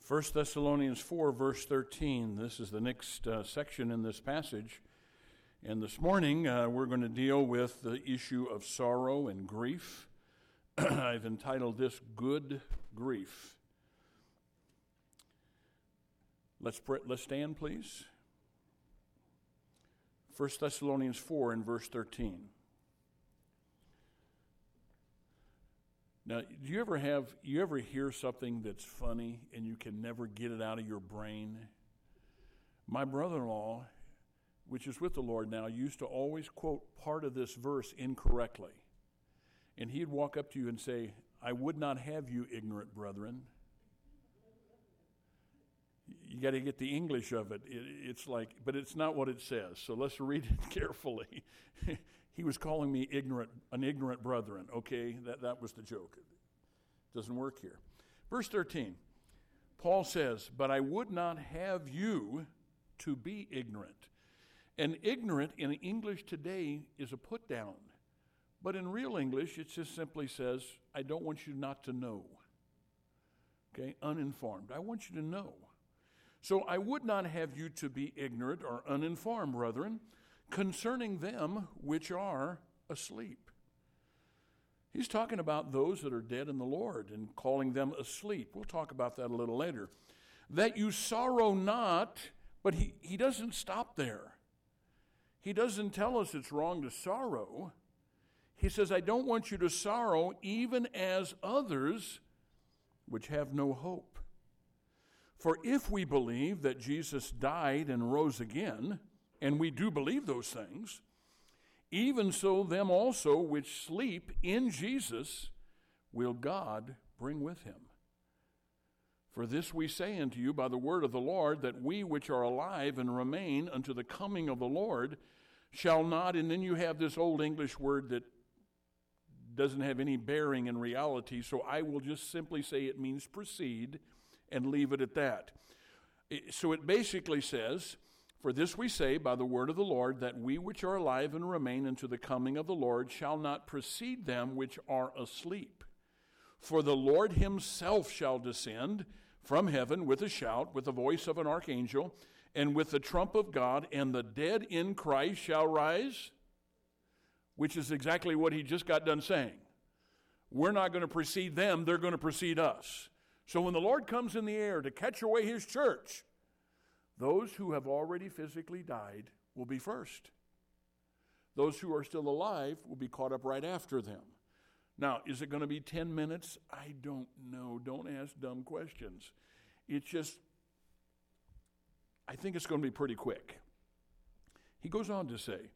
1 Thessalonians 4, verse 13. This is the next section in this passage. And this morning, we're going to deal with the issue of sorrow and grief. I've entitled this, Good Grief. Let's stand, please. 1 Thessalonians 4 and verse 13. Now, do you ever hear something that's funny and you can never get it out of your brain? My brother-in-law, which is with the Lord now, used to always quote part of this verse incorrectly. And he'd walk up to you and say, "I would not have you, ignorant brethren." You got to get the English of it. It's like, but it's not what it says. So let's read it carefully. He was calling me an ignorant brethren. Okay, that was the joke. It doesn't work here. Verse 13, Paul says, "But I would not have you to be ignorant." And ignorant in English today is a put down. But in real English, it just simply says, I don't want you not to know. Okay, uninformed. I want you to know. So I would not have you to be ignorant or uninformed, brethren, concerning them which are asleep. He's talking about those that are dead in the Lord and calling them asleep. We'll talk about that a little later. That you sorrow not, but he doesn't stop there. He doesn't tell us it's wrong to sorrow. He says, I don't want you to sorrow even as others which have no hope. For if we believe that Jesus died and rose again, and we do believe those things, even so them also which sleep in Jesus will God bring with him. For this we say unto you by the word of the Lord, that we which are alive and remain unto the coming of the Lord shall not, and then you have this old English word that doesn't have any bearing in reality, so I will just simply say it means proceed, and leave it at that. So it basically says, for this we say by the word of the Lord, that we which are alive and remain unto the coming of the Lord shall not precede them which are asleep. For the Lord himself shall descend from heaven with a shout, with the voice of an archangel, and with the trump of God, and the dead in Christ shall rise, which is exactly what he just got done saying. We're not going to precede them, they're going to precede us. So when the Lord comes in the air to catch away his church, those who have already physically died will be first. Those who are still alive will be caught up right after them. Now, is it going to be 10 minutes? I don't know. Don't ask dumb questions. It's just, I think it's going to be pretty quick. He goes on to say,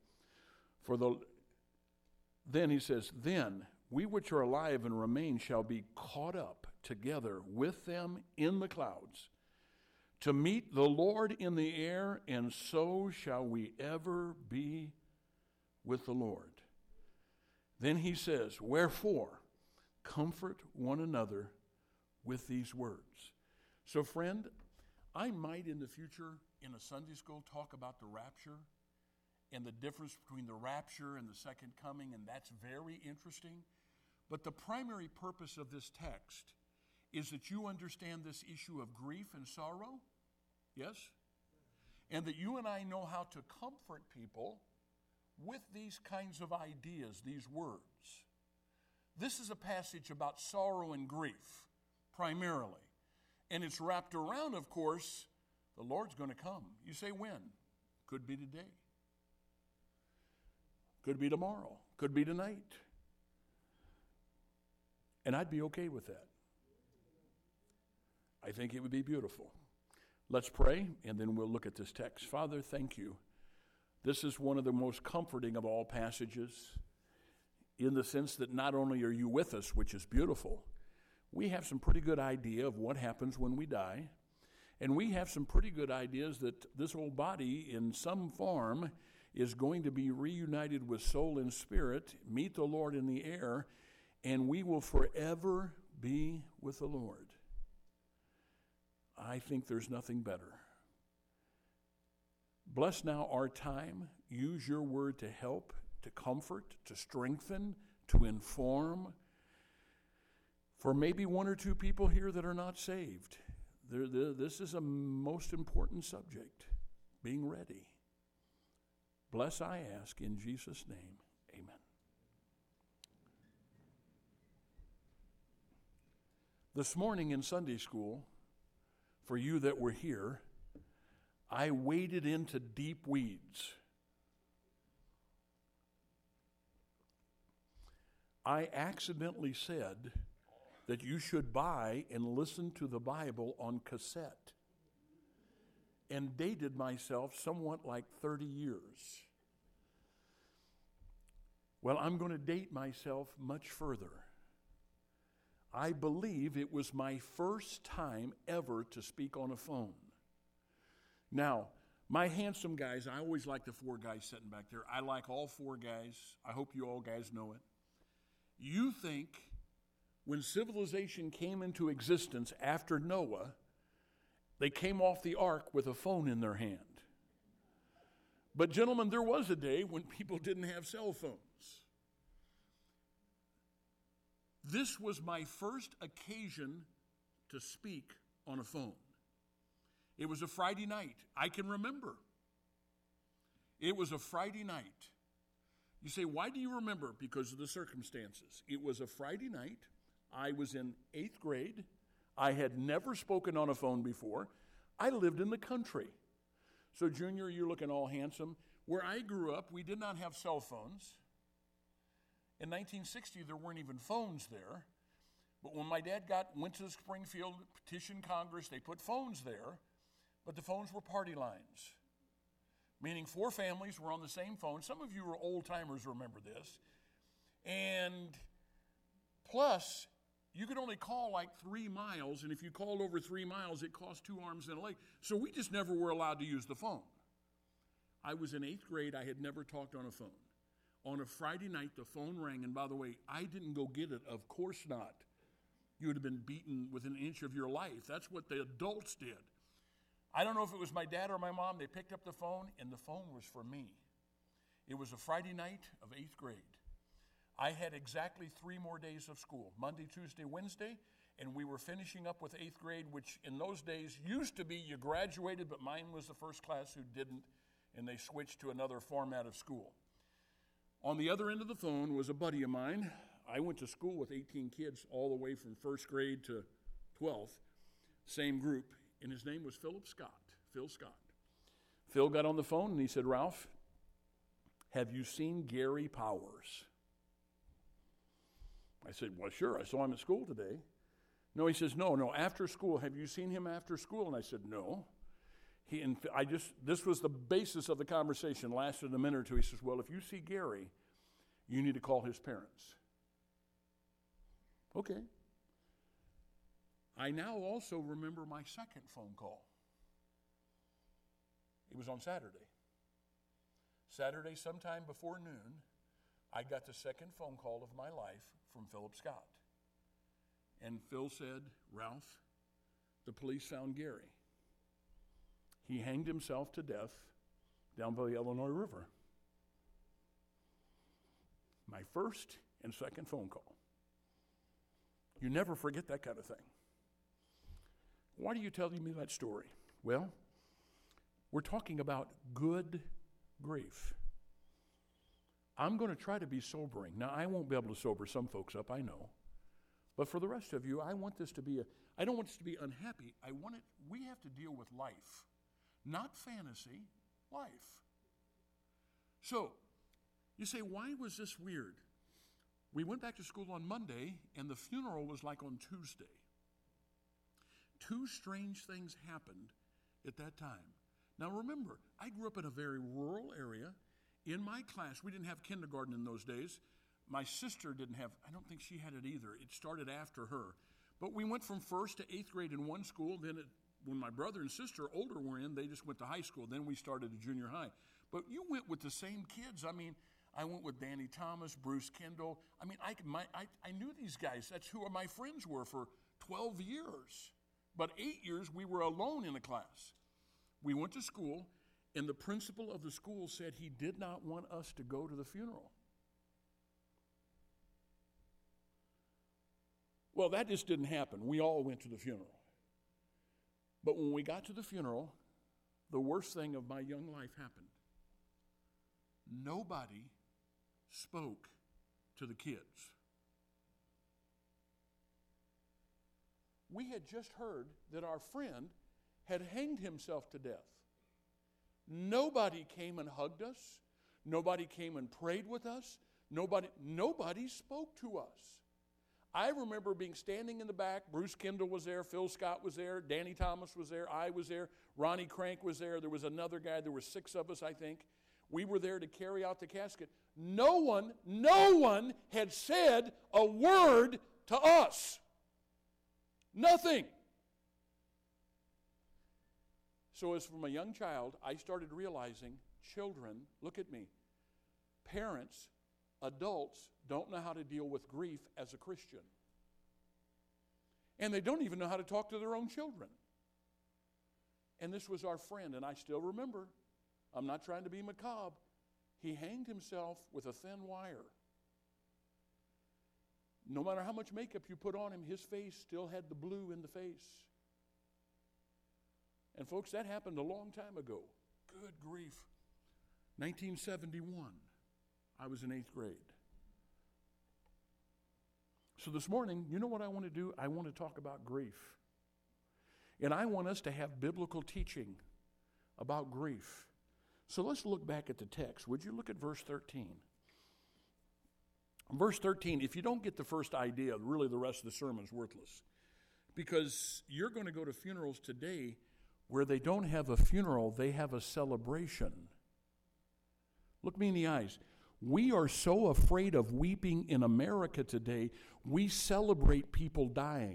then he says, then we which are alive and remain shall be caught up together with them in the clouds to meet the Lord in the air, and so shall we ever be with the Lord. Then he says, wherefore, comfort one another with these words. So friend, I might in the future in a Sunday school talk about the rapture and the difference between the rapture and the second coming, and that's very interesting. But the primary purpose of this text is that you understand this issue of grief and sorrow, yes? And that you and I know how to comfort people with these kinds of ideas, these words. This is a passage about sorrow and grief, primarily. And it's wrapped around, of course, the Lord's going to come. You say when? Could be today. Could be tomorrow. Could be tonight. And I'd be okay with that. I think it would be beautiful. Let's pray, and then we'll look at this text. Father, thank you. This is one of the most comforting of all passages, in the sense that not only are you with us, which is beautiful, we have some pretty good idea of what happens when we die, and we have some pretty good ideas that this old body, in some form, is going to be reunited with soul and spirit, meet the Lord in the air, and we will forever be with the Lord. I think there's nothing better. Bless now our time. Use your word to help, to comfort, to strengthen, to inform. For maybe one or two people here that are not saved, This is a most important subject, being ready. Bless, I ask, in Jesus' name. Amen. This morning in Sunday school, for you that were here, I waded into deep weeds. I accidentally said that you should buy and listen to the Bible on cassette, and dated myself somewhat like 30 years. Well, I'm going to date myself much further. I believe it was my first time ever to speak on a phone. Now, my handsome guys, I always like the four guys sitting back there. I like all four guys. I hope you all guys know it. You think when civilization came into existence after Noah, they came off the ark with a phone in their hand. But gentlemen, there was a day when people didn't have cell phones. This was my first occasion to speak on a phone. It was a Friday night. I can remember. It was a Friday night. You say, why do you remember? Because of the circumstances. It was a Friday night. I was in 8th grade. I had never spoken on a phone before. I lived in the country. So, Junior, you're looking all handsome. Where I grew up, we did not have cell phones. In 1960, there weren't even phones there. But when my dad went to Springfield, petitioned Congress, they put phones there. But the phones were party lines, meaning 4 families were on the same phone. Some of you are old-timers remember this. And plus, you could only call like 3 miles, and if you called over 3 miles, it cost 2 arms and a leg. So we just never were allowed to use the phone. I was in 8th grade. I had never talked on a phone. On a Friday night, the phone rang, and by the way, I didn't go get it. Of course not. You would have been beaten within an inch of your life. That's what the adults did. I don't know if it was my dad or my mom. They picked up the phone, and the phone was for me. It was a Friday night of 8th grade. I had exactly 3 more days of school, Monday, Tuesday, Wednesday, and we were finishing up with 8th grade, which in those days used to be you graduated, but mine was the first class who didn't, and they switched to another format of school. On the other end of the phone was a buddy of mine. I went to school with 18 kids all the way from 1st grade to 12th, same group, and his name was Phil Scott. Phil got on the phone and he said, Ralph, have you seen Gary Powers? I said, well, sure, I saw him at school today. No, he says, no, after school. Have you seen him after school? And I said, no. This was the basis of the conversation, lasted a minute or two. He says, well, if you see Gary, you need to call his parents. Okay. I now also remember my second phone call. It was on Saturday. Saturday, sometime before noon, I got the second phone call of my life from Philip Scott. And Phil said, Ralph, the police found Gary. He hanged himself to death down by the Illinois River. My first and second phone call. You never forget that kind of thing. Why are you telling me that story? Well, we're talking about good grief. I'm going to try to be sobering. Now, I won't be able to sober some folks up, I know. But for the rest of you, I don't want this to be unhappy. We have to deal with life. Not fantasy, life. So, you say, why was this weird? We went back to school on Monday, and the funeral was like on Tuesday. 2 strange things happened at that time. Now remember, I grew up in a very rural area. In my class, we didn't have kindergarten in those days. My sister didn't have, I don't think she had it either. It started after her. But we went from 1st to 8th grade in one school. Then when my brother and sister, older, were in, they just went to high school. Then we started a junior high. But you went with the same kids. I mean, I went with Danny Thomas, Bruce Kendall. I mean, I knew these guys. That's who my friends were for 12 years. But 8 years, we were alone in a class. We went to school, and the principal of the school said he did not want us to go to the funeral. Well, that just didn't happen. We all went to the funeral. But when we got to the funeral, the worst thing of my young life happened. Nobody spoke to the kids. We had just heard that our friend had hanged himself to death. Nobody came and hugged us. Nobody came and prayed with us. Nobody spoke to us. I remember being standing in the back. Bruce Kendall was there. Phil Scott was there. Danny Thomas was there. I was there. Ronnie Crank was there. There was another guy. There were 6 of us, I think. We were there to carry out the casket. No one had said a word to us. Nothing. So as from a young child, I started realizing children, look at me, parents, adults don't know how to deal with grief as a Christian. And they don't even know how to talk to their own children. And this was our friend, and I still remember, I'm not trying to be macabre, he hanged himself with a thin wire. No matter how much makeup you put on him, his face still had the blue in the face. And folks, that happened a long time ago. Good grief. 1971. I was in 8th grade. So this morning, you know what I want to do? I want to talk about grief. And I want us to have biblical teaching about grief. So let's look back at the text. Would you look at verse 13? Verse 13, if you don't get the first idea, really the rest of the sermon is worthless. Because you're going to go to funerals today where they don't have a funeral, they have a celebration. Look me in the eyes. We are so afraid of weeping in America today, we celebrate people dying.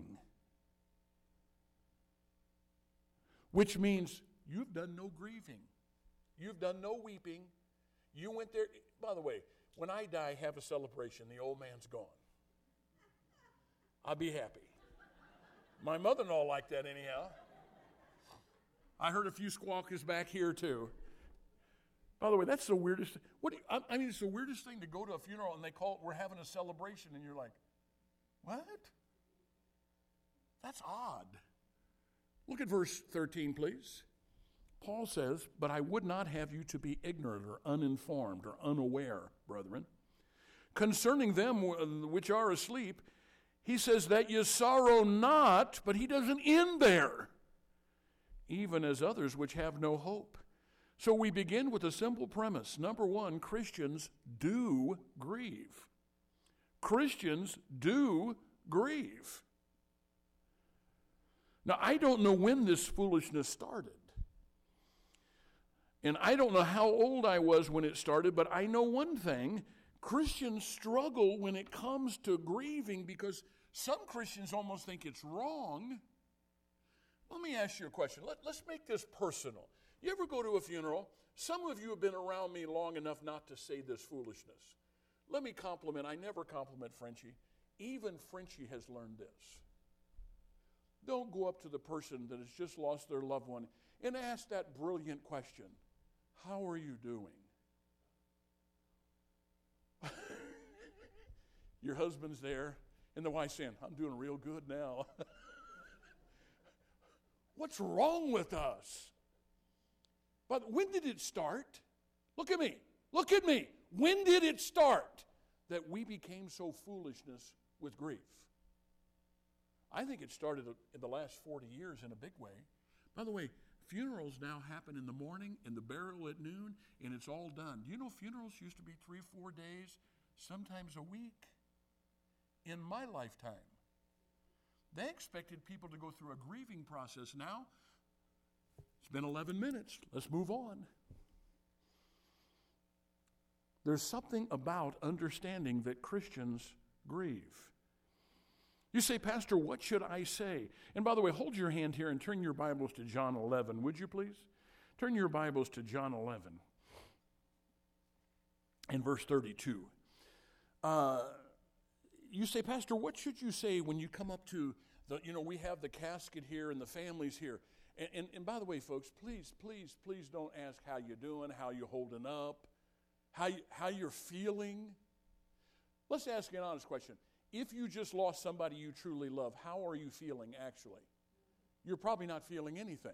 Which means you've done no grieving. You've done no weeping. You went there. By the way, when I die, have a celebration. The old man's gone. I'll be happy. My mother-in-law liked that anyhow. I heard a few squawkers back here too. By the way, that's the weirdest. It's the weirdest thing to go to a funeral and they call it, we're having a celebration, and you're like, what? That's odd. Look at verse 13, please. Paul says, but I would not have you to be ignorant or uninformed or unaware, brethren, concerning them which are asleep. He says that you sorrow not, but he doesn't end there. Even as others which have no hope. So we begin with a simple premise. Number one, Christians do grieve. Christians do grieve. Now, I don't know when this foolishness started. And I don't know how old I was when it started, but I know one thing. Christians struggle when it comes to grieving because some Christians almost think it's wrong. Let me ask you a question. Let's make this personal. You ever go to a funeral? Some of you have been around me long enough not to say this foolishness. Let me compliment. I never compliment Frenchie. Even Frenchie has learned this. Don't go up to the person that has just lost their loved one and ask that brilliant question. How are you doing? Your husband's there, and the wife's saying, I'm doing real good now. What's wrong with us? But when did it start? Look at me. Look at me. When did it start that we became so foolishness with grief? I think it started in the last 40 years in a big way. By the way, funerals now happen in the morning and the burial at noon, and it's all done. Do you know funerals used to be 3-4 days, sometimes a week? In my lifetime, they expected people to go through a grieving process. Now, it's been 11 minutes. Let's move on. There's something about understanding that Christians grieve. You say, Pastor, what should I say? And by the way, hold your hand here and turn your Bibles to John 11, would you please? Turn your Bibles to John 11 and verse 32. You say, Pastor, what should you say when you come up to we have the casket here and the family's here. And by the way, folks, please don't ask how you're doing, how you're holding up, how you're feeling. Let's ask an honest question. If you just lost somebody you truly love, how are you feeling actually? you're probably not feeling anything.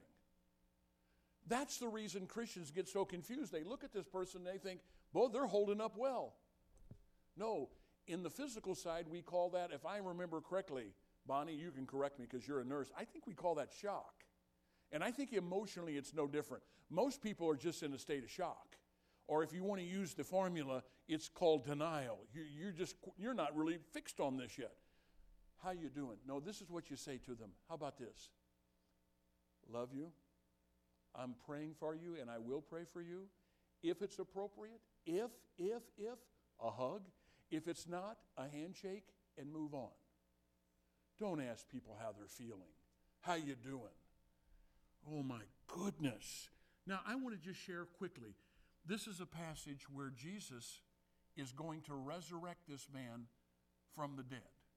That's the reason Christians get so confused. They look at this person and they think, boy, they're holding up well. No, in the physical side, we call that, if I remember correctly, Bonnie, you can correct me because you're a nurse, I think we call that shock. And I think emotionally it's no different. Most people are just in a state of shock. Or if you want to use the formula, it's called denial. You're not really fixed on this yet. How you doing? No, this is what you say to them. How about this? Love you. I'm praying for you, and I will pray for you. If it's appropriate, if, a hug. If it's not, a handshake, and move on. Don't ask people how they're feeling. How you doing? Oh, my goodness. Now, I want to just share quickly. This is a passage where Jesus is going to resurrect this man from the dead.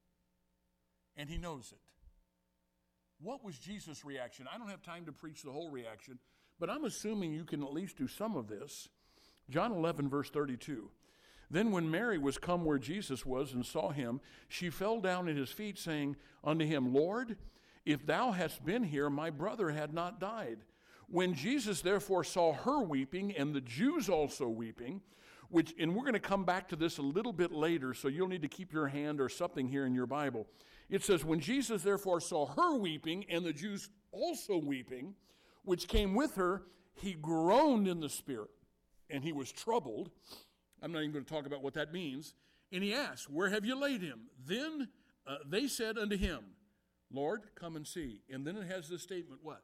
And he knows it. What was Jesus' reaction? I don't have time to preach the whole reaction, but I'm assuming you can at least do some of this. John 11, verse 32. Then when Mary was come where Jesus was and saw him, she fell down at his feet, saying unto him, Lord, if thou hadst been here, my brother had not died. When Jesus therefore saw her weeping, and the Jews also weeping, and we're going to come back to this a little bit later, so you'll need to keep your hand or something here in your Bible. It says, when Jesus therefore saw her weeping, and the Jews also weeping, which came with her, he groaned in the spirit, and he was troubled. I'm not even going to talk about what that means. And he asked, where have you laid him? Then they said unto him, Lord, come and see. And then it has this statement, what?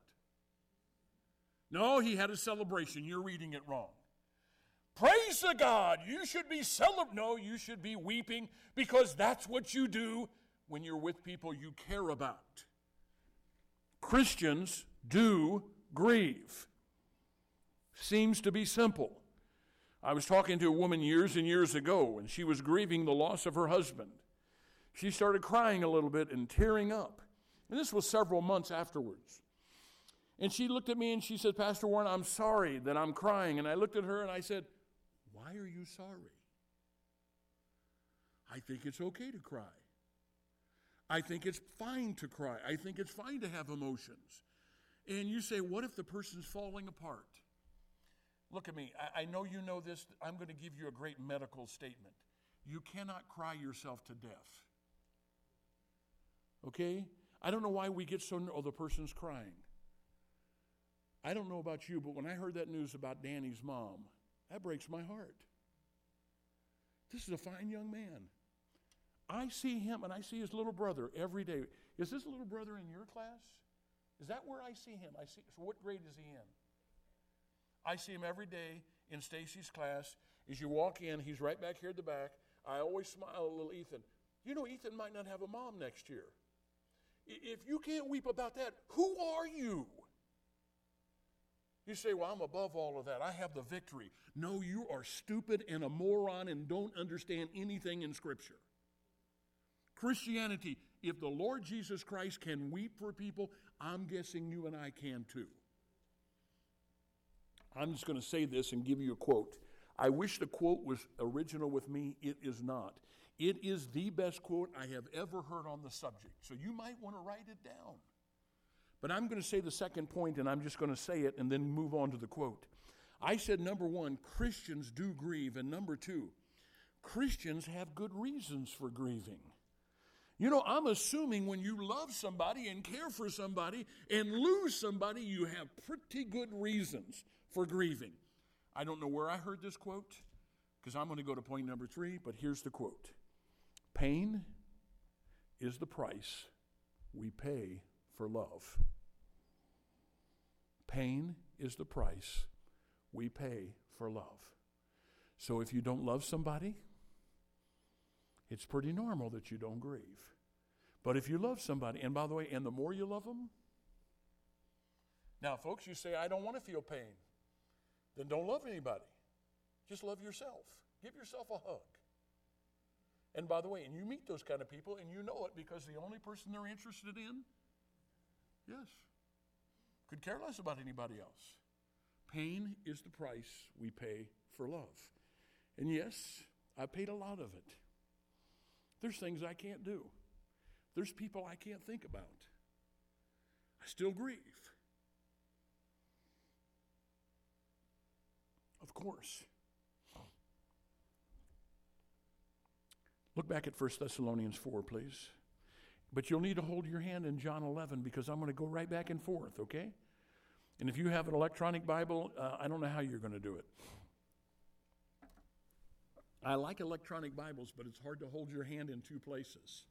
No, he had a celebration. You're reading it wrong. Praise to God. You should be celebrating. No, you should be weeping, because that's what you do when you're with people you care about. Christians do grieve. Seems to be simple. I was talking to a woman years and years ago, and she was grieving the loss of her husband. She started crying a little bit and tearing up. And this was several months afterwards. And she looked at me and she said, Pastor Warren, I'm sorry that I'm crying. And I looked at her and I said, why are you sorry? I think it's okay to cry. I think it's fine to cry. I think it's fine to have emotions. And you say, what if the person's falling apart? Look at me. I know you know this. I'm going to give you a great medical statement. You cannot cry yourself to death. Okay? I don't know why we get so, the person's crying. I don't know about you, but when I heard that news about Danny's mom, that breaks my heart. This is a fine young man. I see him and I see his little brother every day. Is this little brother in your class? Is that where I see him? So what grade is he in? I see him every day in Stacy's class. As you walk in, he's right back here at the back. I always smile at little Ethan. You know, Ethan might not have a mom next year. If you can't weep about that, who are you? You say, well, I'm above all of that. I have the victory. No, you are stupid and a moron and don't understand anything in Scripture. Christianity, if the Lord Jesus Christ can weep for people, I'm guessing you and I can too. I'm just going to say this and give you a quote. I wish the quote was original with me. It is not. It is the best quote I have ever heard on the subject. So you might want to write it down. But I'm going to say the second point, and I'm just going to say it and then move on to the quote. I said, number one, Christians do grieve. And number two, Christians have good reasons for grieving. You know, I'm assuming when you love somebody and care for somebody and lose somebody, you have pretty good reasons for grieving. I don't know where I heard this quote, because I'm going to go to point number 3, but here's the quote. Pain is the price we pay for love. Pain is the price we pay for love. So if you don't love somebody, it's pretty normal that you don't grieve. But if you love somebody, and by the way, and the more you love them, now folks, you say, I don't want to feel pain. Then don't love anybody. Just love yourself. Give yourself a hug. And by the way, and you meet those kind of people, and you know it because the only person they're interested in, yes, could care less about anybody else. Pain is the price we pay for love. And yes, I paid a lot of it. There's things I can't do. There's people I can't think about. I still grieve. Of course. Look back at 1 Thessalonians 4, please. But you'll need to hold your hand in John 11 because I'm going to go right back and forth, okay? And if you have an electronic Bible, I don't know how you're going to do it. I like electronic Bibles, but it's hard to hold your hand in two places.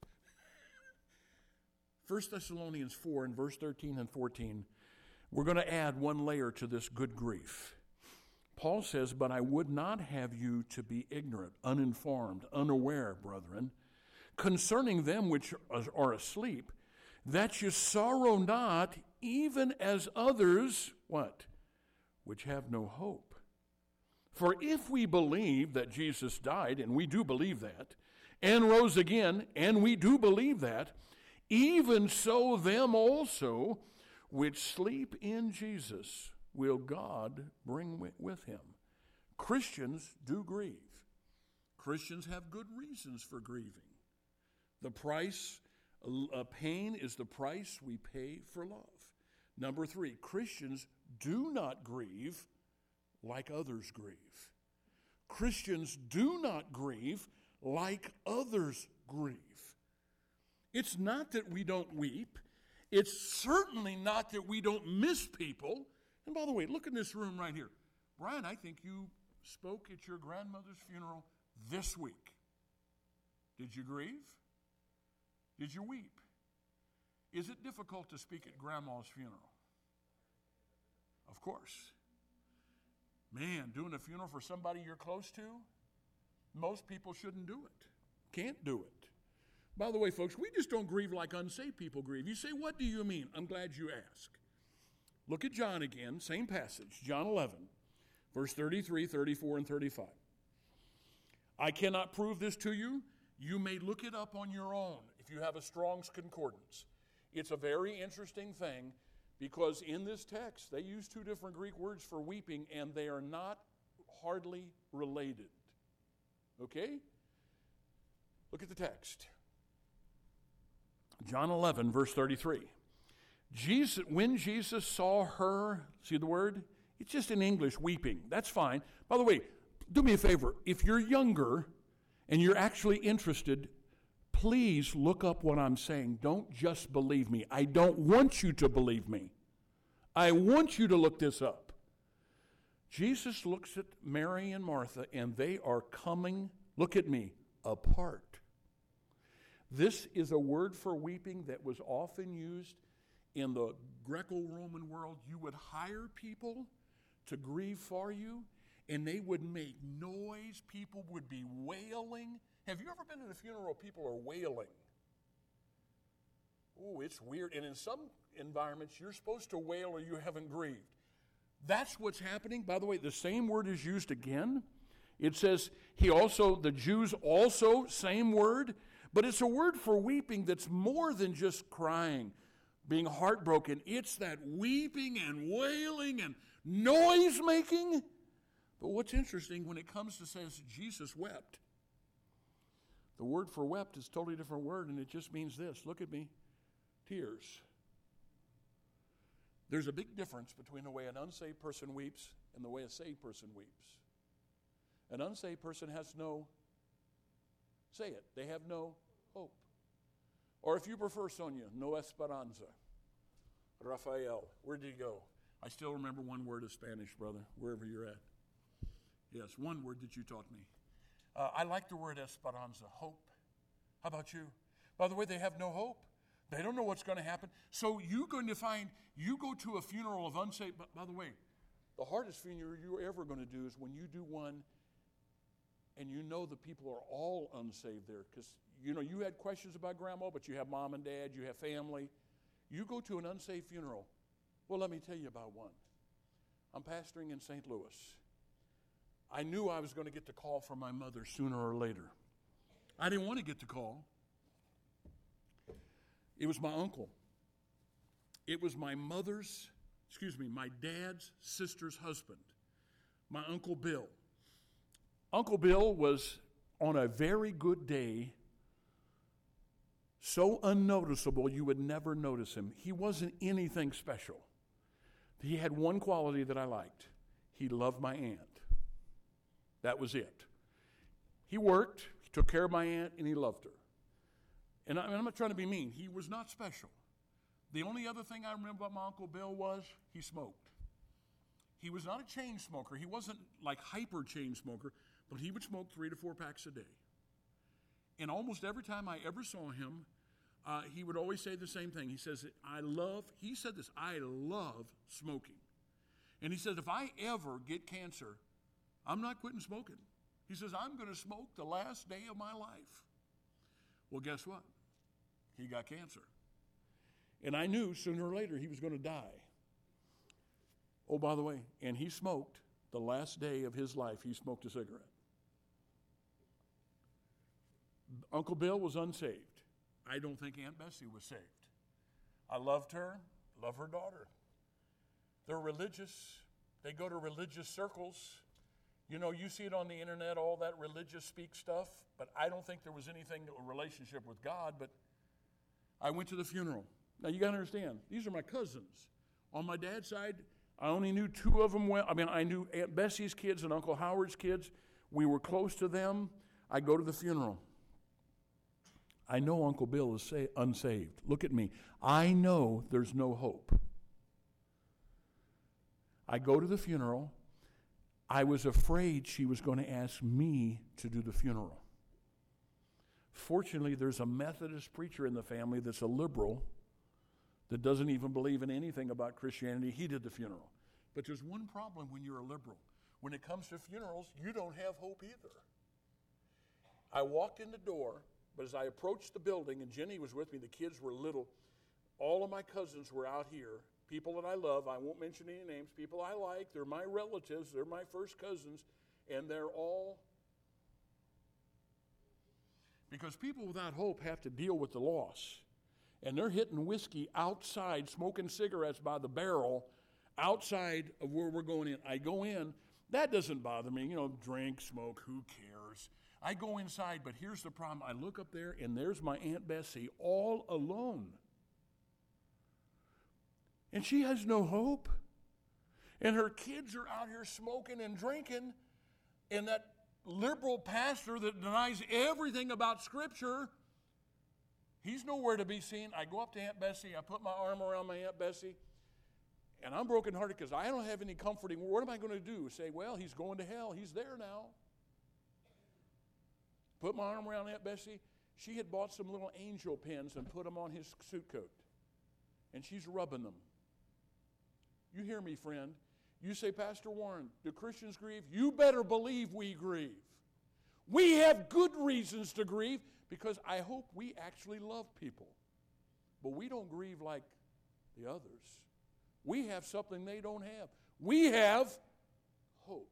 1 Thessalonians 4 and verse 13 and 14, we're going to add one layer to this good grief. Paul says, "But I would not have you to be ignorant, uninformed, unaware, brethren, concerning them which are asleep, that you sorrow not, even as others," what? "Which have no hope. For if we believe that Jesus died," and we do believe that, "and rose again," and we do believe that, "even so them also which sleep in Jesus will God bring with him." Christians do grieve. Christians have good reasons for grieving. The price, pain is the price we pay for love. Number 3, Christians do not grieve like others grieve. Christians do not grieve like others grieve. It's not that we don't weep. It's certainly not that we don't miss people. And by the way, look in this room right here. Brian, I think you spoke at your grandmother's funeral this week. Did you grieve? Did you weep? Is it difficult to speak at grandma's funeral? Of course. Man, doing a funeral for somebody you're close to, most people shouldn't do it. Can't do it. By the way, folks, we just don't grieve like unsaved people grieve. You say, what do you mean? I'm glad you ask. Look at John again, same passage, John 11, verse 33, 34, and 35. "I cannot prove this to you. You may look it up on your own if you have a Strong's Concordance." It's a very interesting thing because in this text, they use two different Greek words for weeping, and they are not hardly related. Okay? Look at the text. John 11, verse 33. When Jesus saw her, see the word? It's just in English, weeping. That's fine. By the way, do me a favor. If you're younger and you're actually interested, please look up what I'm saying. Don't just believe me. I don't want you to believe me. I want you to look this up. Jesus looks at Mary and Martha, and they are coming, look at me, apart. This is a word for weeping that was often used in the Greco-Roman world. You would hire people to grieve for you, and they would make noise. People would be wailing. Have you ever been at a funeral where people are wailing? Oh, it's weird. And in some environments, you're supposed to wail or you haven't grieved. That's what's happening. By the way, the same word is used again. It says, the Jews also, same word, but it's a word for weeping that's more than just crying, being heartbroken. It's that weeping and wailing and noise making. But what's interesting, when it comes to says Jesus wept, the word for wept is a totally different word, and it just means this. Look at me. Tears. There's a big difference between the way an unsaved person weeps and the way a saved person weeps. An unsaved person has no, say it, they have no hope. Or if you prefer, Sonia, no esperanza. Rafael, where did you go? I still remember one word of Spanish, brother, wherever you're at. Yes, one word that you taught me. I like the word esperanza, hope. How about you? By the way, they have no hope. They don't know what's going to happen. So you're going to find, you go to a funeral of unsaved, by the way, the hardest funeral you're ever going to do is when you do one and you know the people are all unsaved there. Because, you had questions about grandma, but you have mom and dad, you have family. You go to an unsaved funeral. Well, let me tell you about one. I'm pastoring in St. Louis. I knew I was going to get the call from my mother sooner or later. I didn't want to get the call. It was my uncle. It was my my dad's sister's husband, my Uncle Bill. Uncle Bill was, on a very good day, So unnoticeable you would never notice him. He wasn't anything special. He had one quality that I liked. He loved my aunt. That was it. He worked, he took care of my aunt, and he loved her. And I'm not trying to be mean. He was not special. The only other thing I remember about my Uncle Bill was he smoked. He was not a chain smoker. He wasn't like hyper chain smoker, but he would smoke 3 to 4 packs a day. And almost every time I ever saw him, he would always say the same thing. He says, I love smoking. And he says, if I ever get cancer, I'm not quitting smoking. He says, I'm going to smoke the last day of my life. Well, guess what? He got cancer. And I knew sooner or later he was going to die. Oh, by the way, and he smoked the last day of his life, he smoked a cigarette. Uncle Bill was unsaved. I don't think Aunt Bessie was saved. I loved her, love her daughter. They're religious. They go to religious circles. You know, you see it on the internet, all that religious speak stuff, but I don't think there was anything, a relationship with God, but I went to the funeral. Now, you got to understand, these are my cousins. On my dad's side, I only knew 2 of them well. I mean, I knew Aunt Bessie's kids and Uncle Howard's kids. We were close to them. I go to the funeral. I know Uncle Bill is unsaved. Look at me. I know there's no hope. I go to the funeral. I was afraid she was going to ask me to do the funeral. Fortunately, there's a Methodist preacher in the family that's a liberal that doesn't even believe in anything about Christianity. He did the funeral. But there's one problem when you're a liberal. When it comes to funerals, you don't have hope either. I walked in the door, but as I approached the building, and Jenny was with me, the kids were little, all of my cousins were out here, people that I love. I won't mention any names, people I like. They're my relatives. They're my first cousins, and they're all... Because people without hope have to deal with the loss. And they're hitting whiskey outside, smoking cigarettes by the barrel, outside of where we're going in. I go in. That doesn't bother me. You know, drink, smoke, who cares? I go inside, but here's the problem. I look up there, and there's my Aunt Bessie all alone. And she has no hope. And her kids are out here smoking and drinking. And that liberal pastor that denies everything about Scripture, he's nowhere to be seen. I go up to Aunt Bessie. I put my arm around my Aunt Bessie. And I'm brokenhearted because I don't have any comforting. What am I going to do? Say, well, he's going to hell. He's there now. Put my arm around Aunt Bessie. She had bought some little angel pins and put them on his suit coat. And she's rubbing them. You hear me, friend. You say, Pastor Warren, do Christians grieve? You better believe we grieve. We have good reasons to grieve because I hope we actually love people. But we don't grieve like the others. We have something they don't have. We have hope.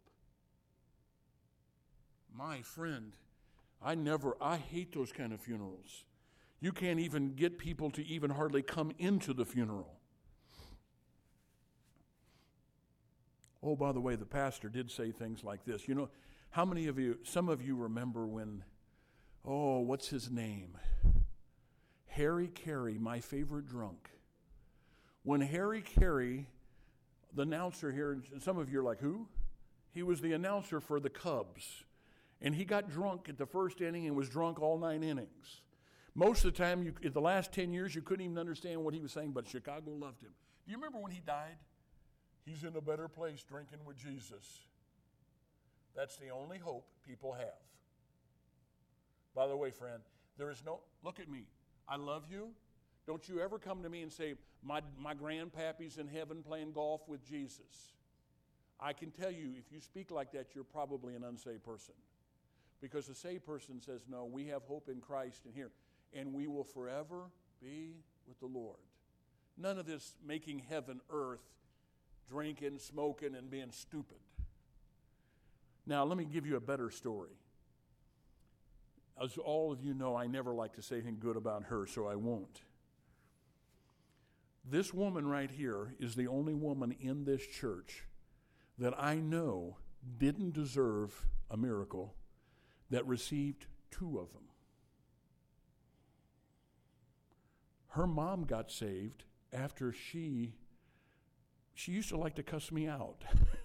My friend, I hate those kind of funerals. You can't even get people to even hardly come into the funeral. Oh, by the way, the pastor did say things like this. You know, how many of you, some of you remember when, what's his name? Harry Carey, my favorite drunk. When Harry Carey, the announcer here, and some of you are like, who? He was the announcer for the Cubs. And he got drunk at the first inning and was drunk all 9 innings. Most of the time, in the last 10 years, you couldn't even understand what he was saying, but Chicago loved him. Do you remember when he died? He's in a better place drinking with Jesus. That's the only hope people have. By the way, friend, look at me. I love you. Don't you ever come to me and say, my grandpappy's in heaven playing golf with Jesus. I can tell you, if you speak like that, you're probably an unsaved person. Because a saved person says, no, we have hope in Christ and here. And we will forever be with the Lord. None of this making heaven earth, drinking, smoking, and being stupid. Now, let me give you a better story. As all of you know, I never like to say anything good about her, so I won't. This woman right here is the only woman in this church that I know didn't deserve a miracle that received 2 of them. her mom got saved after she used to like to cuss me out.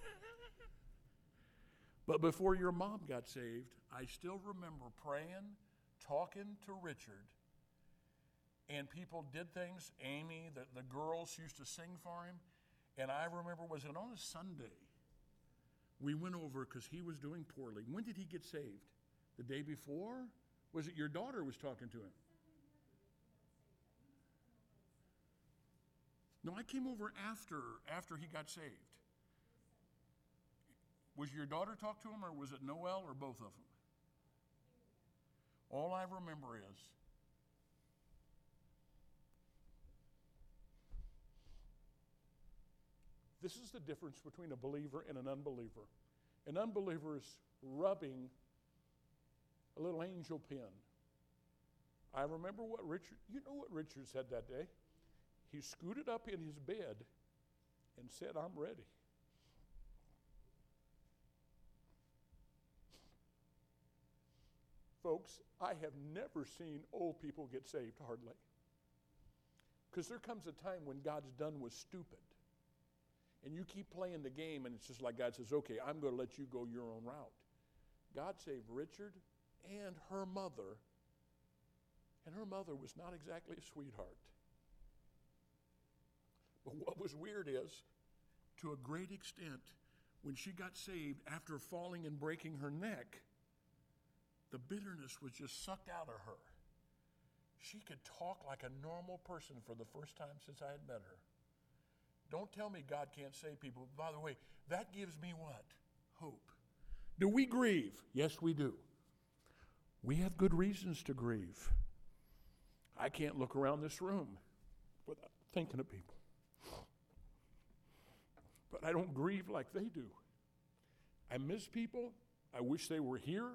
But before your mom got saved, I still remember praying, talking to Richard, and people did things. Amy, the girls used to sing for him. And I remember, was it on a Sunday? We went over because he was doing poorly. When did he get saved? The day before? Was it your daughter was talking to him? No, I came over after he got saved. Was your daughter talk to him, or was it Noel, or both of them? All I remember is this is the difference between a believer and an unbeliever. An unbeliever is rubbing a little angel pin. I remember what Richard said that day? He scooted up in his bed and said, "I'm ready." Folks, I have never seen old people get saved, hardly. Because there comes a time when God's done with stupid. And you keep playing the game, and it's just like God says, okay, I'm going to let you go your own route. God saved Richard and her mother, and her mother was not exactly a sweetheart. But what was weird is, to a great extent, when she got saved after falling and breaking her neck, the bitterness was just sucked out of her. She could talk like a normal person for the first time since I had met her. Don't tell me God can't save people. By the way, that gives me what? Hope. Do we grieve? Yes, we do. We have good reasons to grieve. I can't look around this room without thinking of people. But I don't grieve like they do. I miss people. I wish they were here.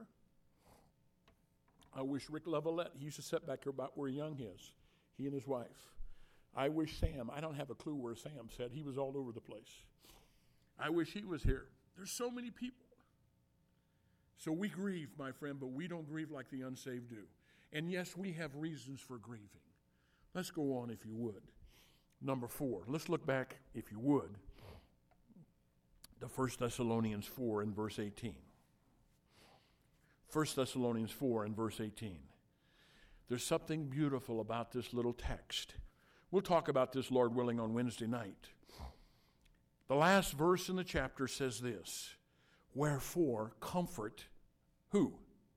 I wish Rick Lavalette, he used to sit back here about where Young is, he and his wife. I wish Sam, I don't have a clue where Sam said. He was all over the place. I wish he was here. There's so many people. So we grieve, my friend, but we don't grieve like the unsaved do. And yes, we have reasons for grieving. Let's go on, if you would. Number 4. Let's look back, if you would, to 1 Thessalonians 4 and verse 18. 1 Thessalonians 4 and verse 18. There's something beautiful about this little text. We'll talk about this, Lord willing, on Wednesday night. The last verse in the chapter says this: wherefore comfort who?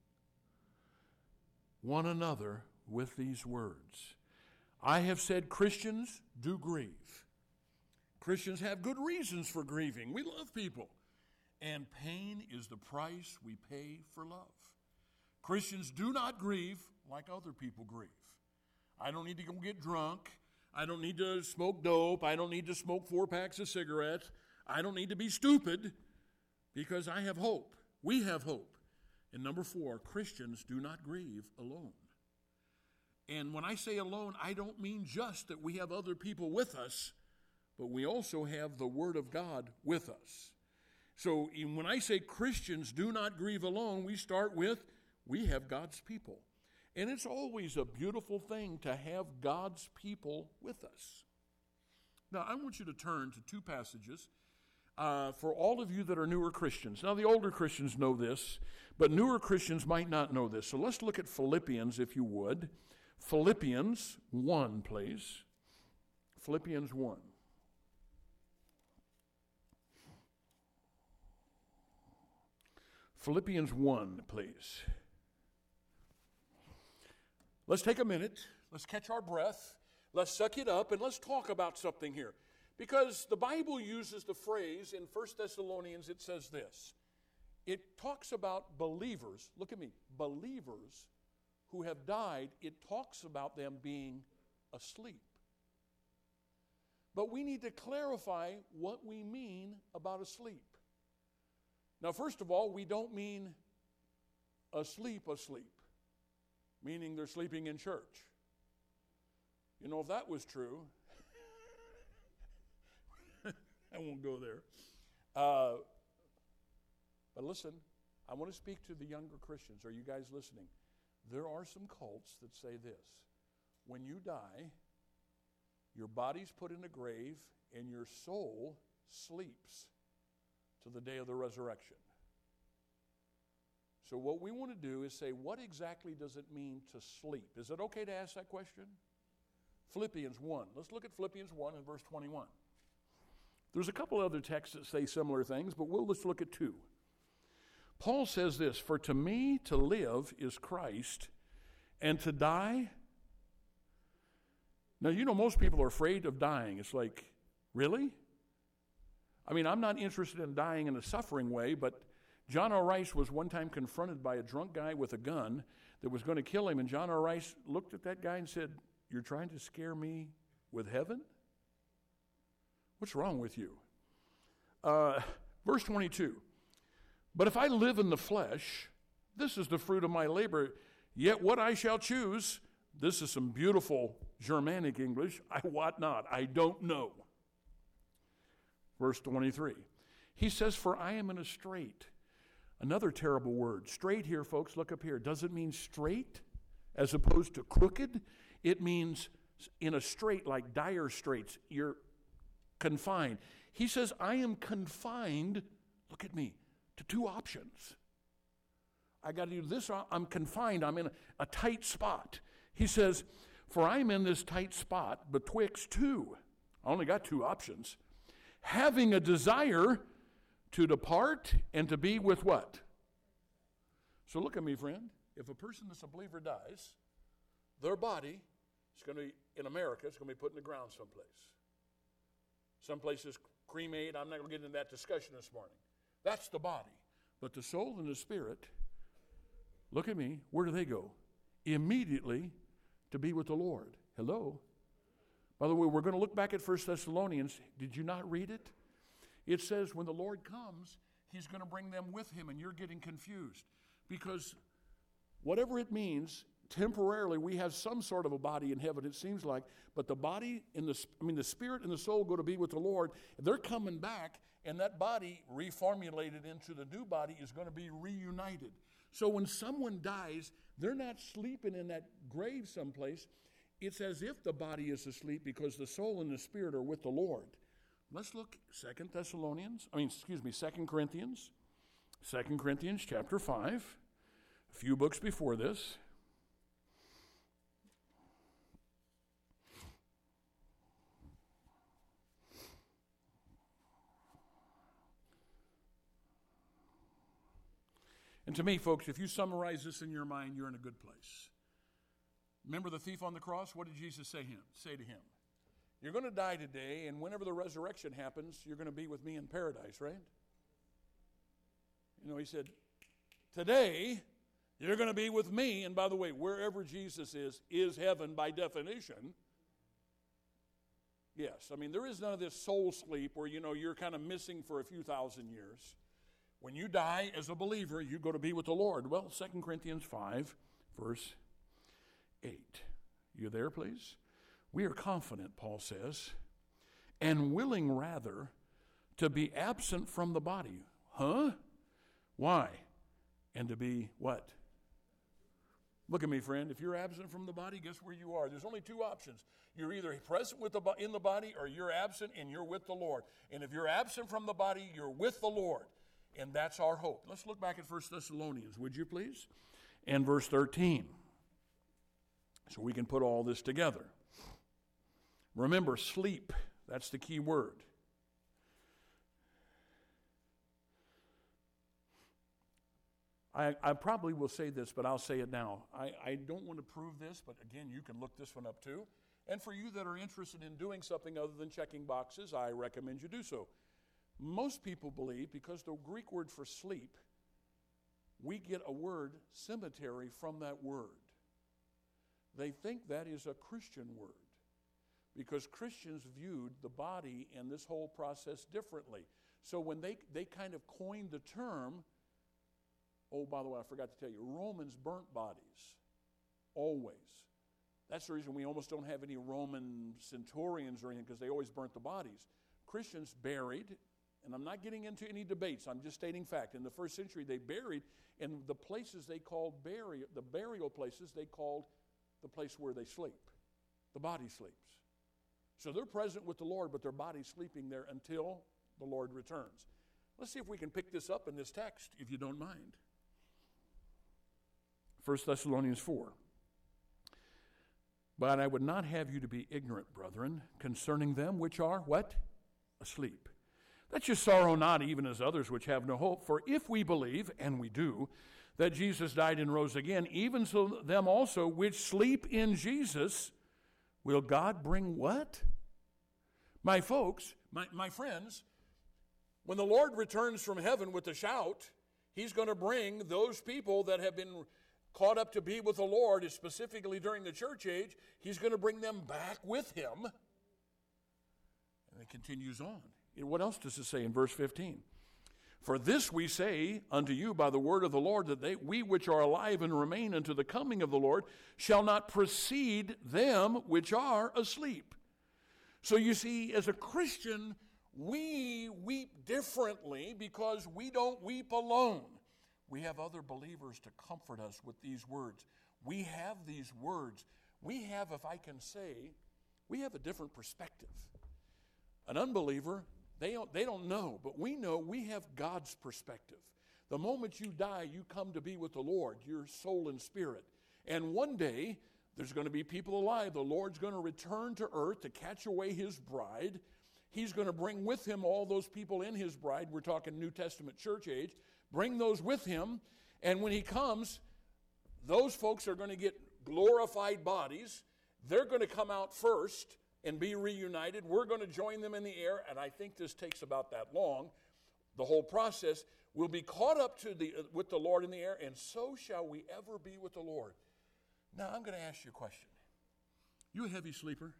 One another with these words. I have said Christians do grieve. Christians have good reasons for grieving. We love people. And pain is the price we pay for love. Christians do not grieve like other people grieve. I don't need to go get drunk. I don't need to smoke dope. I don't need to smoke 4 packs of cigarettes. I don't need to be stupid because I have hope. We have hope. And number 4, Christians do not grieve alone. And when I say alone, I don't mean just that we have other people with us, but we also have the Word of God with us. So when I say Christians do not grieve alone, we start with, we have God's people. And it's always a beautiful thing to have God's people with us. Now, I want you to turn to 2 passages for all of you that are newer Christians. Now, the older Christians know this, but newer Christians might not know this. So let's look at Philippians, if you would. Philippians 1, please. Philippians 1. Philippians 1, please. Let's take a minute. Let's catch our breath. Let's suck it up, and let's talk about something here. Because the Bible uses the phrase in 1 Thessalonians, it says this. It talks about believers. Look at me. Believers who have died, it talks about them being asleep. But we need to clarify what we mean about asleep. Now, first of all, we don't mean asleep, meaning they're sleeping in church. You know, if that was true, I won't go there. But listen, I want to speak to the younger Christians. Are you guys listening? There are some cults that say this: when you die, Your body's put in a grave, and your soul sleeps to the day of the resurrection. So what we want to do is say, what exactly does it mean to sleep? Is it okay to ask that question? Philippians 1. Let's look at Philippians 1 and verse 21. There's a couple other texts that say similar things, but let's look at two. Paul says this, "For to me to live is Christ, and to die..." Now, you know, most people are afraid of dying. It's like, really? I mean, I'm not interested in dying in a suffering way, but John R. Rice was one time confronted by a drunk guy with a gun that was going to kill him, and John R. Rice looked at that guy and said, "You're trying to scare me with heaven? What's wrong with you?" Verse 22, "But if I live in the flesh, this is the fruit of my labor, yet what I shall choose," this is some beautiful Germanic English, "I wot not," I don't know. Verse 23, he says, "For I am in a strait." Another terrible word. Straight here, folks, look up here. Does it mean straight as opposed to crooked? It means in a strait, like dire straits. You're confined. He says, I am confined, look at me, to two options. I got to do this. I'm confined. I'm in a tight spot. He says, "For I am in this tight spot betwixt two." I only got two options. "Having a desire to depart and to be with" what? So look at me, friend. If a person that's a believer dies, their body is going to be, in America, it's going to be put in the ground someplace. Some places cremate. I'm not going to get into that discussion this morning. That's the body. But the soul and the spirit, look at me, where do they go? Immediately to be with the Lord. Hello? By the way, we're going to look back at 1 Thessalonians. Did you not read it? It says when the Lord comes, he's going to bring them with him, and you're getting confused. Because whatever it means, temporarily we have some sort of a body in heaven, it seems like, but the body and the spirit and the soul go to be with the Lord. They're coming back, and that body reformulated into the new body is going to be reunited. So when someone dies, they're not sleeping in that grave someplace. It's as if the body is asleep because the soul and the spirit are with the Lord. Let's look 2 Corinthians. 2 Corinthians chapter 5. A few books before this. And to me, folks, if you summarize this in your mind, you're in a good place. Remember the thief on the cross? What did Jesus say to him? You're going to die today, and whenever the resurrection happens, you're going to be with me in paradise, right? You know, he said, today, you're going to be with me. And by the way, wherever Jesus is heaven by definition. Yes, I mean, there is none of this soul sleep where, you're kind of missing for a few thousand years. When you die as a believer, you go to be with the Lord. Well, 2 Corinthians 5, verse 8. You there, please? We are confident, Paul says, and willing rather to be absent from the body. Huh? Why? And to be what? Look at me, friend. If you're absent from the body, guess where you are? There's only two options. You're either present in the body, or you're absent and you're with the Lord. And if you're absent from the body, you're with the Lord. And that's our hope. Let's look back at 1 Thessalonians, would you please? And verse 13. So we can put all this together. Remember, sleep. That's the key word. I probably will say this, but I'll say it now. I don't want to prove this, but again, you can look this one up too. And for you that are interested in doing something other than checking boxes, I recommend you do so. Most people believe, because the Greek word for sleep, we get a word, cemetery, from that word. They think that is a Christian word, because Christians viewed the body and this whole process differently. So when they kind of coined the term, oh, by the way, I forgot to tell you, Romans burnt bodies, always. That's the reason we almost don't have any Roman centurions or anything, because they always burnt the bodies. Christians buried, and I'm not getting into any debates, I'm just stating fact. In the first century, they buried, and the places they called the burial places, they called the place where they sleep. The body sleeps. So they're present with the Lord, but their body's sleeping there until the Lord returns. Let's see if we can pick this up in this text, if you don't mind. 1 Thessalonians 4. But I would not have you to be ignorant, brethren, concerning them which are, what? Asleep. That you sorrow not even as others which have no hope. For if we believe, and we do, that Jesus died and rose again, even so them also which sleep in Jesus, will God bring what? My folks, my friends, when the Lord returns from heaven with a shout, he's going to bring those people that have been caught up to be with the Lord, specifically during the church age, he's going to bring them back with him. And it continues on. What else does it say in verse 15? For this we say unto you by the word of the Lord, that we which are alive and remain unto the coming of the Lord shall not precede them which are asleep. So you see, as a Christian, we weep differently because we don't weep alone. We have other believers to comfort us with these words. We have these words. We have, if I can say, we have a different perspective. An unbeliever, they don't know, but we know we have God's perspective. The moment you die, you come to be with the Lord, your soul and spirit. And one day, there's going to be people alive. The Lord's going to return to earth to catch away his bride. He's going to bring with him all those people in his bride. We're talking New Testament church age. Bring those with him. And when he comes, those folks are going to get glorified bodies. They're going to come out first and be reunited. We're going to join them in the air. And I think this takes about that long. The whole process will be caught up with the Lord in the air. And so shall we ever be with the Lord. Now, I'm going to ask you a question. You a heavy sleeper?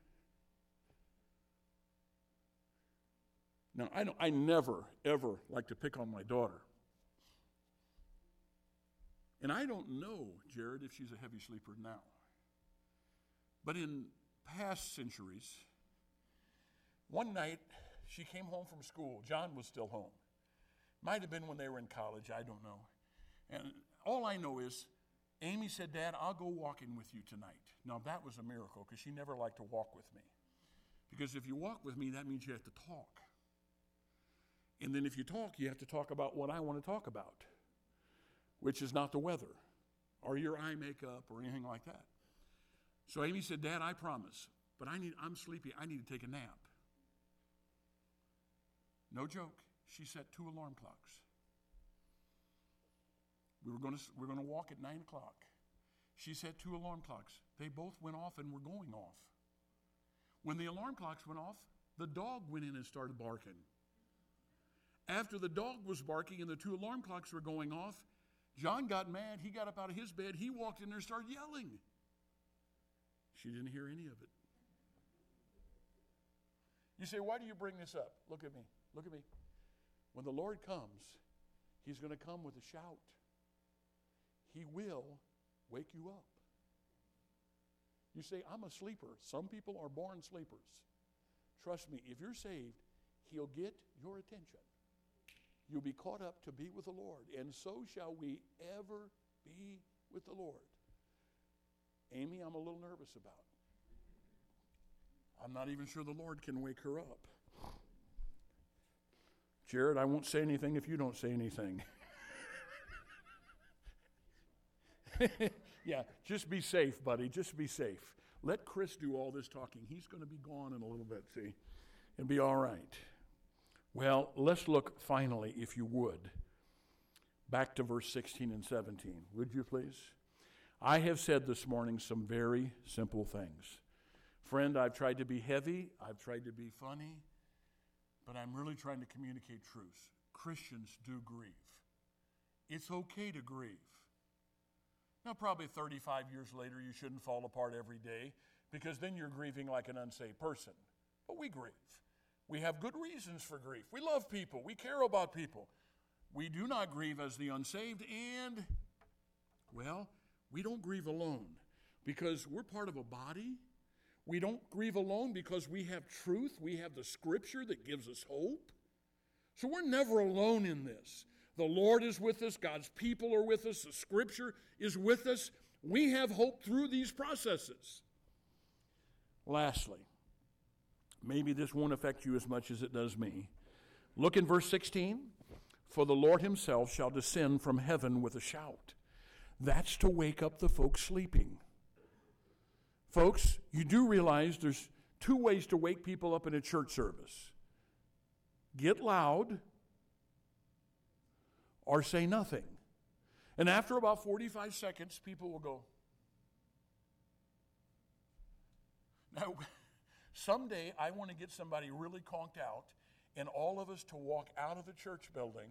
Now, I never, ever like to pick on my daughter. And I don't know, Jared, if she's a heavy sleeper now. But in past centuries, one night she came home from school. John was still home. Might have been when they were in college, I don't know. And all I know is Amy said, Dad, I'll go walking with you tonight. Now, that was a miracle because she never liked to walk with me. Because if you walk with me, that means you have to talk. And then if you talk, you have to talk about what I want to talk about, which is not the weather or your eye makeup or anything like that. So Amy said, Dad, I promise, but I'm sleepy. I need to take a nap. No joke. She set 2 alarm clocks. We're going to walk at 9 o'clock. She set 2 alarm clocks. They both went off and were going off. When the alarm clocks went off, the dog went in and started barking. After the dog was barking and the 2 alarm clocks were going off, John got mad. He got up out of his bed. He walked in there and started yelling. She didn't hear any of it. You say, why do you bring this up? Look at me. Look at me. When the Lord comes, he's going to come with a shout. He will wake you up. You say, I'm a sleeper. Some people are born sleepers. Trust me, if you're saved, he'll get your attention. You'll be caught up to be with the Lord, and so shall we ever be with the Lord. Amy, I'm a little nervous about. I'm not even sure the Lord can wake her up. Jared, I won't say anything if you don't say anything. Yeah, just be safe, buddy. Just be safe. Let Chris do all this talking. He's going to be gone in a little bit, see? And be all right. Well, let's look finally, if you would, back to verse 16 and 17. Would you please? I have said this morning some very simple things. Friend, I've tried to be heavy. I've tried to be funny. But I'm really trying to communicate truth. Christians do grieve. It's okay to grieve. Now, probably 35 years later, you shouldn't fall apart every day because then you're grieving like an unsaved person. But we grieve. We have good reasons for grief. We love people. We care about people. We do not grieve as the unsaved, and, well, we don't grieve alone because we're part of a body. We don't grieve alone because we have truth. We have the Scripture that gives us hope. So we're never alone in this. The Lord is with us. God's people are with us. The Scripture is with us. We have hope through these processes. Lastly, Maybe this won't affect you as much as it does me. Look in verse 16. For the Lord himself shall descend from heaven with a shout. That's to wake up the folks sleeping. Folks, you do realize there's two ways to wake people up in a church service. Get loud or say nothing. And after about 45 seconds, people will go. Now, someday I want to get somebody really conked out and all of us to walk out of the church building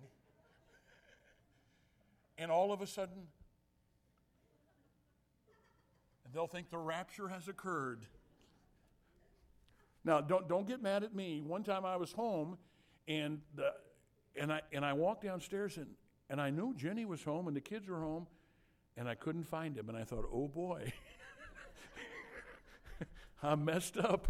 and all of a sudden they'll think the rapture has occurred. Now, don't get mad at me. One time I was home and I walked downstairs and I knew Jenny was home and the kids were home and I couldn't find him and I thought, oh boy. I'm messed up.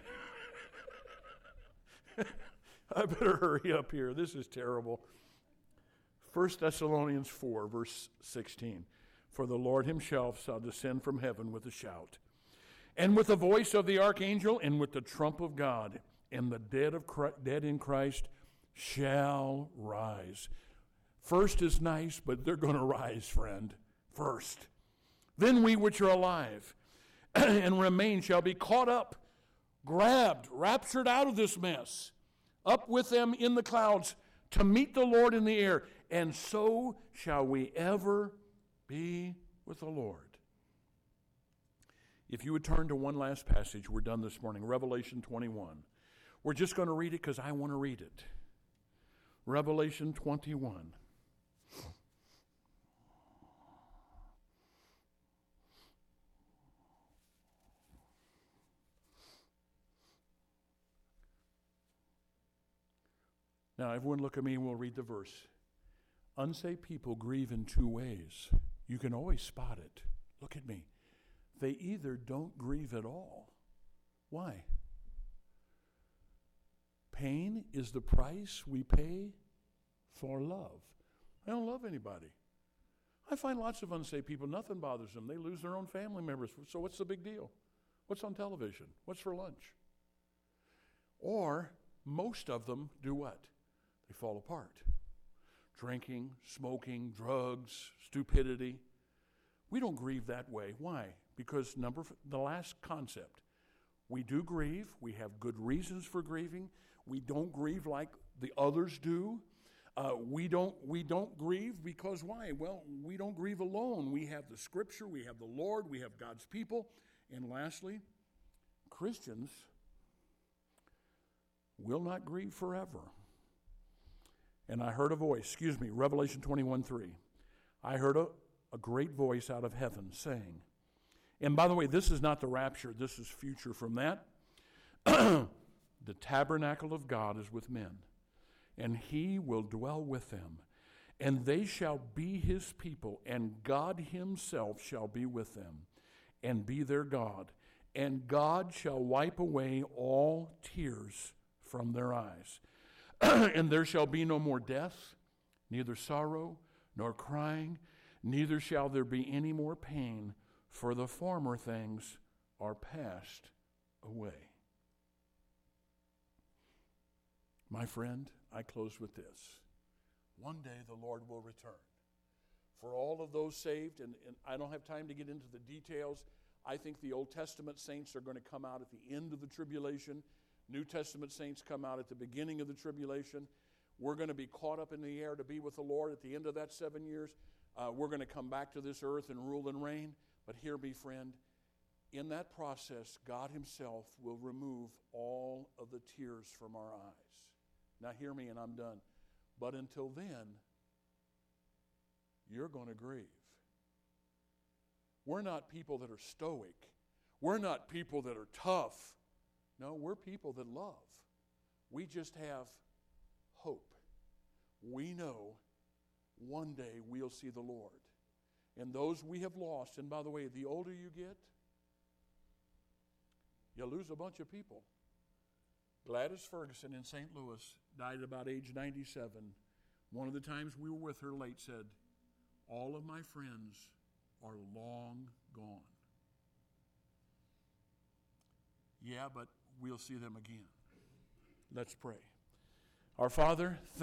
I better hurry up here. This is terrible. 1 Thessalonians 4, verse 16. For the Lord himself shall descend from heaven with a shout, and with the voice of the archangel, and with the trump of God, and the dead in Christ shall rise. First is nice, but they're going to rise, friend. First. Then we which are alive and remain shall be caught up, grabbed, raptured out of this mess, up with them in the clouds to meet the Lord in the air. And so shall we ever be with the Lord. If you would turn to one last passage, we're done this morning, Revelation 21. We're just going to read it because I want to read it. Revelation 21. Now, everyone look at me and we'll read the verse. Unsaved people grieve in two ways. You can always spot it. Look at me. They either don't grieve at all. Why? Pain is the price we pay for love. I don't love anybody. I find lots of unsaved people, nothing bothers them. They lose their own family members. So what's the big deal? What's on television? What's for lunch? Or most of them do what? They fall apart. Drinking, smoking, drugs, stupidity. We don't grieve that way. Why? Because the last concept, we do grieve. We have good reasons for grieving. We don't grieve like the others do. We don't grieve because why? Well, we don't grieve alone. We have the Scripture. We have the Lord. We have God's people. And lastly, Christians will not grieve forever. And I heard a voice, Revelation 21:3. I heard a great voice out of heaven saying, and by the way, this is not the rapture, this is future from that. The tabernacle of God is with men, and he will dwell with them, and they shall be his people, and God himself shall be with them, and be their God, and God shall wipe away all tears from their eyes. And there shall be no more death, neither sorrow nor crying, neither shall there be any more pain, for the former things are passed away. My friend, I close with this. One day the Lord will return. For all of those saved, and I don't have time to get into the details, I think the Old Testament saints are going to come out at the end of the tribulation. New Testament saints come out at the beginning of the tribulation. We're going to be caught up in the air to be with the Lord at the end of that 7 years. We're going to come back to this earth and rule and reign. But hear me, friend, in that process, God himself will remove all of the tears from our eyes. Now hear me and I'm done. But until then, you're going to grieve. We're not people that are stoic. We're not people that are tough. No, we're people that love. We just have hope. We know one day we'll see the Lord. And those we have lost, and by the way, the older you get, you lose a bunch of people. Gladys Ferguson in St. Louis died at about age 97. One of the times we were with her late said, all of my friends are long gone. Yeah, but we'll see them again. Let's pray. Our Father,